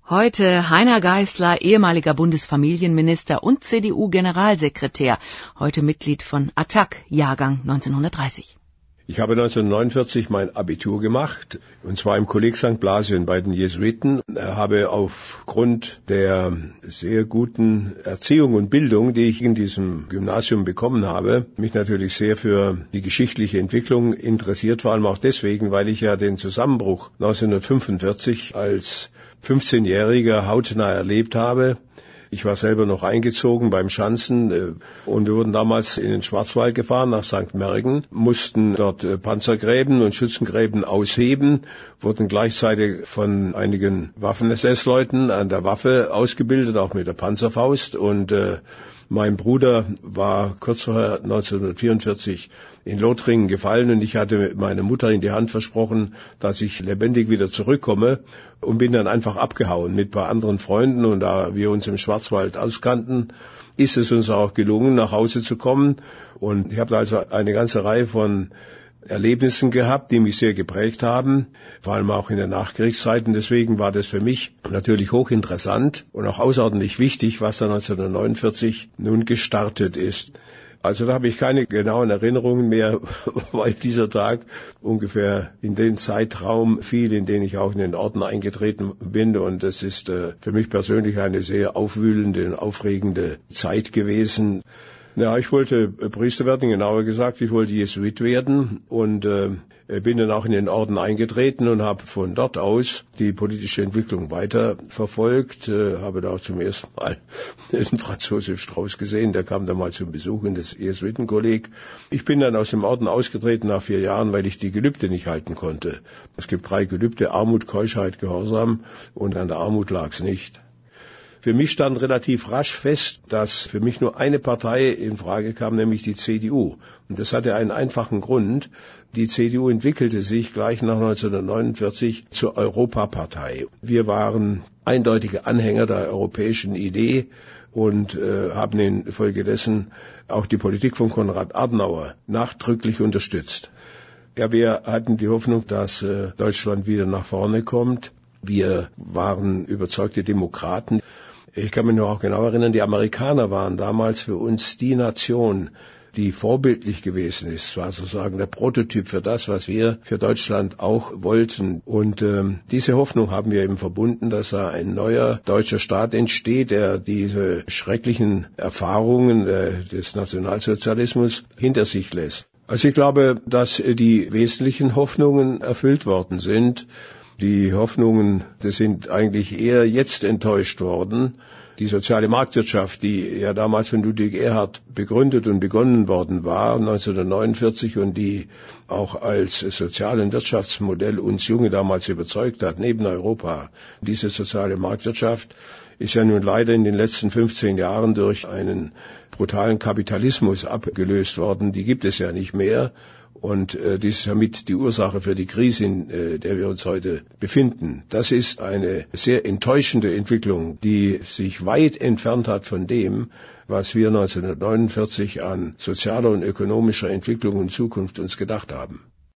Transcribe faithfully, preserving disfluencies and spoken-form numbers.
Heute Heiner Geißler, ehemaliger Bundesfamilienminister und C D U-Generalsekretär, heute Mitglied von A T T A C, Jahrgang neunzehnhundertdreißig. Ich habe neunzehnhundertneunundvierzig mein Abitur gemacht, und zwar im Kolleg Sankt Blasien bei den Jesuiten. Ich habe aufgrund der sehr guten Erziehung und Bildung, die ich in diesem Gymnasium bekommen habe, mich natürlich sehr für die geschichtliche Entwicklung interessiert, vor allem auch deswegen, weil ich ja den Zusammenbruch neunzehnhundertfünfundvierzig als fünfzehnjähriger hautnah erlebt habe. Ich war selber noch eingezogen beim Schanzen und wir wurden damals in den Schwarzwald gefahren, nach Sankt Märgen, mussten dort Panzergräben und Schützengräben ausheben, wurden gleichzeitig von einigen Waffen-S S-Leuten an der Waffe ausgebildet, auch mit der Panzerfaust, und äh, mein Bruder war kurz vorher neunzehnhundertvierundvierzig in Lothringen gefallen und ich hatte meiner Mutter in die Hand versprochen, dass ich lebendig wieder zurückkomme, und bin dann einfach abgehauen mit ein paar anderen Freunden, und da wir uns im Schwarzwald auskannten, ist es uns auch gelungen, nach Hause zu kommen, und ich habe also eine ganze Reihe von Erlebnissen gehabt, die mich sehr geprägt haben, vor allem auch in der Nachkriegszeit. Und deswegen war das für mich natürlich hochinteressant und auch außerordentlich wichtig, was da neunzehnhundertneunundvierzig nun gestartet ist. Also da habe ich keine genauen Erinnerungen mehr, weil dieser Tag ungefähr in den Zeitraum fiel, in den ich auch in den Orden eingetreten bin. Und das ist äh, für mich persönlich eine sehr aufwühlende und aufregende Zeit gewesen. Ja, ich wollte Priester werden, genauer gesagt, ich wollte Jesuit werden, und äh, bin dann auch in den Orden eingetreten und habe von dort aus die politische Entwicklung weiter verfolgt, äh, habe da auch zum ersten Mal den Franz Josef Strauß gesehen, der kam da mal zum Besuch in das Jesuitenkolleg. Ich bin dann aus dem Orden ausgetreten nach vier Jahren, weil ich die Gelübde nicht halten konnte. Es gibt drei Gelübde: Armut, Keuschheit, Gehorsam, und an der Armut lag's nicht. Für mich stand relativ rasch fest, dass für mich nur eine Partei in Frage kam, nämlich die C D U. Und das hatte einen einfachen Grund. Die C D U entwickelte sich gleich nach neunzehnhundertneunundvierzig zur Europapartei. Wir waren eindeutige Anhänger der europäischen Idee und äh, haben infolgedessen auch die Politik von Konrad Adenauer nachdrücklich unterstützt. Ja, wir hatten die Hoffnung, dass äh, Deutschland wieder nach vorne kommt. Wir waren überzeugte Demokraten. Ich kann mich noch auch genau erinnern, die Amerikaner waren damals für uns die Nation, die vorbildlich gewesen ist. Es war sozusagen der Prototyp für das, was wir für Deutschland auch wollten. Und ähm, diese Hoffnung haben wir eben verbunden, dass da ein neuer deutscher Staat entsteht, der diese schrecklichen Erfahrungen äh, des Nationalsozialismus hinter sich lässt. Also ich glaube, dass die wesentlichen Hoffnungen erfüllt worden sind. Die Hoffnungen, das sind eigentlich eher jetzt enttäuscht worden. Die soziale Marktwirtschaft, die ja damals von Ludwig Erhard begründet und begonnen worden war, neunzehnhundertneunundvierzig, und die auch als Sozial- und Wirtschaftsmodell uns Junge damals überzeugt hat, neben Europa. Diese soziale Marktwirtschaft ist ja nun leider in den letzten fünfzehn Jahren durch einen brutalen Kapitalismus abgelöst worden. Die gibt es ja nicht mehr. Und äh, dies ist damit die Ursache für die Krise, in äh, der wir uns heute befinden. Das ist eine sehr enttäuschende Entwicklung, die sich weit entfernt hat von dem, was wir neunzehnhundertneunundvierzig an sozialer und ökonomischer Entwicklung und Zukunft uns gedacht haben.